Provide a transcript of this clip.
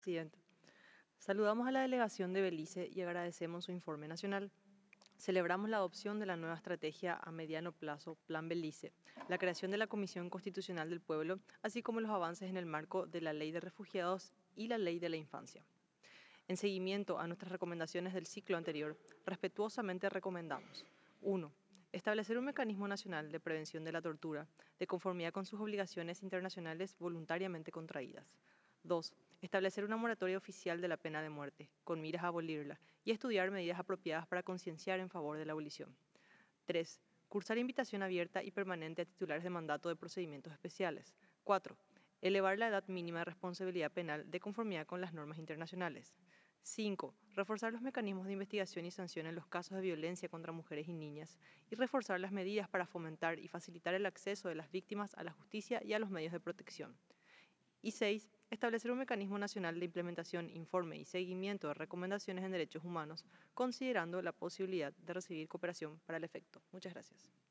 Presidente. Saludamos a la delegación de Belice y agradecemos su informe nacional. Celebramos la adopción de la nueva estrategia a mediano plazo, Plan Belice, la creación de la Comisión Constitucional del Pueblo, así como los avances en el marco de la Ley de Refugiados y la Ley de la Infancia. En seguimiento a nuestras recomendaciones del ciclo anterior, respetuosamente recomendamos: 1. Establecer un mecanismo nacional de prevención de la tortura, de conformidad con sus obligaciones internacionales voluntariamente contraídas. 2. Establecer una moratoria oficial de la pena de muerte, con miras a abolirla, y estudiar medidas apropiadas para concienciar en favor de la abolición. 3. Cursar invitación abierta y permanente a titulares de mandato de procedimientos especiales. 4. Elevar la edad mínima de responsabilidad penal de conformidad con las normas internacionales. 5. Reforzar los mecanismos de investigación y sanción en los casos de violencia contra mujeres y niñas y reforzar las medidas para fomentar y facilitar el acceso de las víctimas a la justicia y a los medios de protección. Y 6. Establecer un mecanismo nacional de implementación, informe y seguimiento de recomendaciones en derechos humanos, considerando la posibilidad de recibir cooperación para el efecto. Muchas gracias.